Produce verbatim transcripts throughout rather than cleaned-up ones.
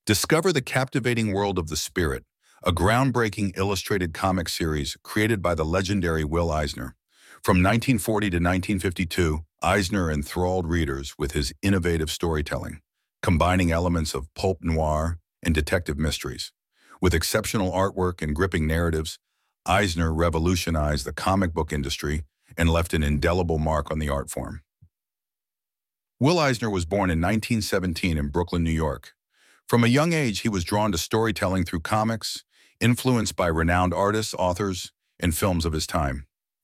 Discover the captivating world of The Spirit, a groundbreaking illustrated comic series created by the legendary Will Eisner. From nineteen forty to nineteen fifty-two, Eisner enthralled readers with his innovative storytelling, combining elements of pulp noir and detective mysteries. With exceptional artwork and gripping narratives, Eisner revolutionized the comic book industry and left an indelible mark on the art form. Will Eisner was born in nineteen seventeen in Brooklyn, New York. From a young age, he was drawn to storytelling through comics, influenced by renowned artists, authors, and films of his time.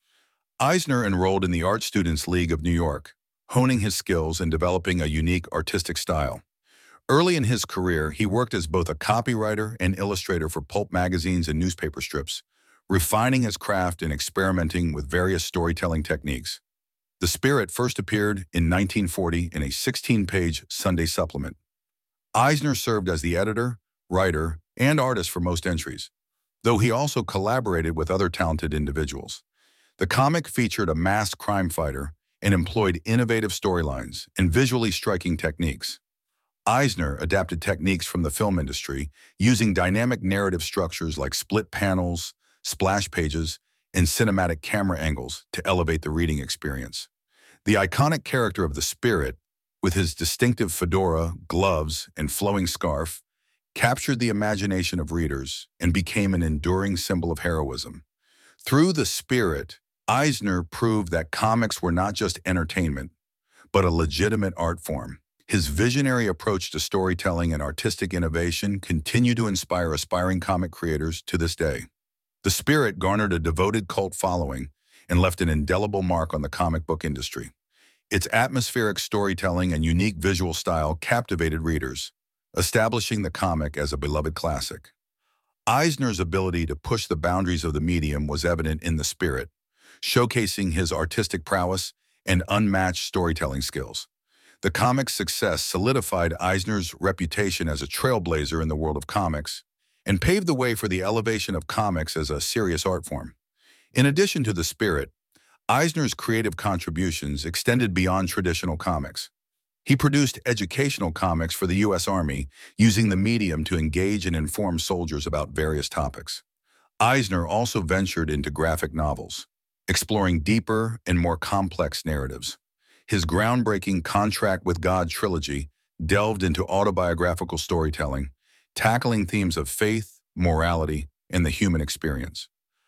Eisner enrolled in the Art Students League of New York, honing his skills and developing a unique artistic style. Early in his career, he worked as both a copywriter and illustrator for pulp magazines and newspaper strips, refining his craft and experimenting with various storytelling techniques. The Spirit first appeared in nineteen forty in a sixteen-page Sunday supplement. Eisner served as the editor, writer, and artist for most entries, though he also collaborated with other talented individuals. The comic featured a masked crime fighter and employed innovative storylines and visually striking techniques. Eisner adapted techniques from the film industry, using dynamic narrative structures like split panels, splash pages, and cinematic camera angles to elevate the reading experience. The iconic character of the Spirit, with his distinctive fedora, gloves, and flowing scarf, captured the imagination of readers and became an enduring symbol of heroism. Through The Spirit, Eisner proved that comics were not just entertainment, but a legitimate art form. His visionary approach to storytelling and artistic innovation continue to inspire aspiring comic creators to this day. The Spirit garnered a devoted cult following and left an indelible mark on the comic book industry. Its atmospheric storytelling and unique visual style captivated readers, establishing the comic as a beloved classic. Eisner's ability to push the boundaries of the medium was evident in The Spirit, showcasing his artistic prowess and unmatched storytelling skills. The comic's success solidified Eisner's reputation as a trailblazer in the world of comics and paved the way for the elevation of comics as a serious art form. In addition to The Spirit, Eisner's creative contributions extended beyond traditional comics. He produced educational comics for the U S Army, using the medium to engage and inform soldiers about various topics. Eisner also ventured into graphic novels, exploring deeper and more complex narratives. His groundbreaking Contract with God trilogy delved into autobiographical storytelling, tackling themes of faith, morality, and the human experience.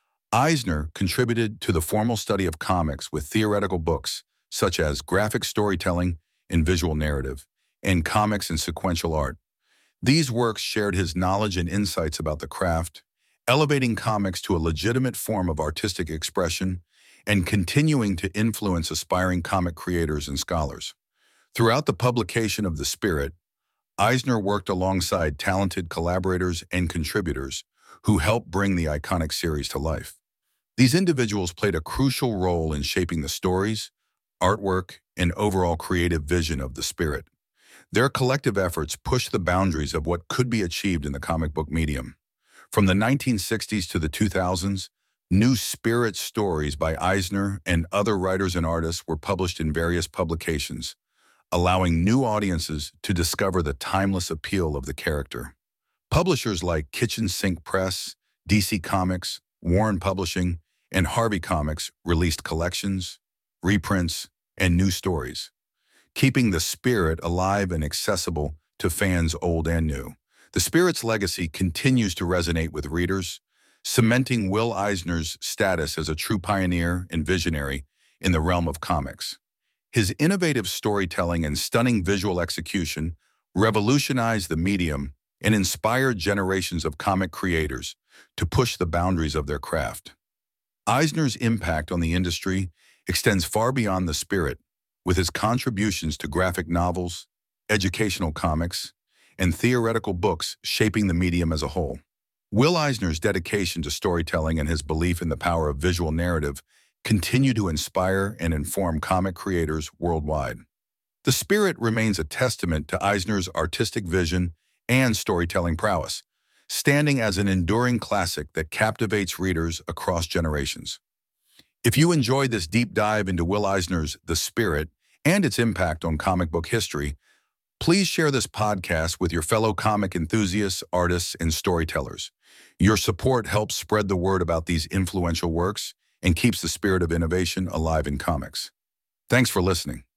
Eisner contributed to the formal study of comics with theoretical books such as Graphic Storytelling and Visual Narrative, and Comics and Sequential Art. These works shared his knowledge and insights about the craft, elevating comics to a legitimate form of artistic expression and continuing to influence aspiring comic creators and scholars. Throughout the publication of The Spirit, Eisner worked alongside talented collaborators and contributors who helped bring the iconic series to life. These individuals played a crucial role in shaping the stories, artwork, and overall creative vision of The Spirit. Their collective efforts pushed the boundaries of what could be achieved in the comic book medium. From the nineteen sixties to the two thousands, new Spirit stories by Eisner and other writers and artists were published in various publications, allowing new audiences to discover the timeless appeal of the character. Publishers like Kitchen Sink Press, D C Comics, Warren Publishing, and Harvey Comics released collections, reprints, and new stories, keeping The Spirit alive and accessible to fans old and new. The Spirit's legacy continues to resonate with readers, cementing Will Eisner's status as a true pioneer and visionary in the realm of comics. His innovative storytelling and stunning visual execution revolutionized the medium and inspired generations of comic creators to push the boundaries of their craft. Eisner's impact on the industry extends far beyond The Spirit, with his contributions to graphic novels, educational comics, and theoretical books shaping the medium as a whole. Will Eisner's dedication to storytelling and his belief in the power of visual narrative continue to inspire and inform comic creators worldwide. The Spirit remains a testament to Eisner's artistic vision and storytelling prowess, standing as an enduring classic that captivates readers across generations. If you enjoyed this deep dive into Will Eisner's The Spirit and its impact on comic book history, Please share this podcast with your fellow comic enthusiasts, artists, and storytellers. Your support helps spread the word about these influential works and keeps the spirit of innovation alive in comics. Thanks for listening.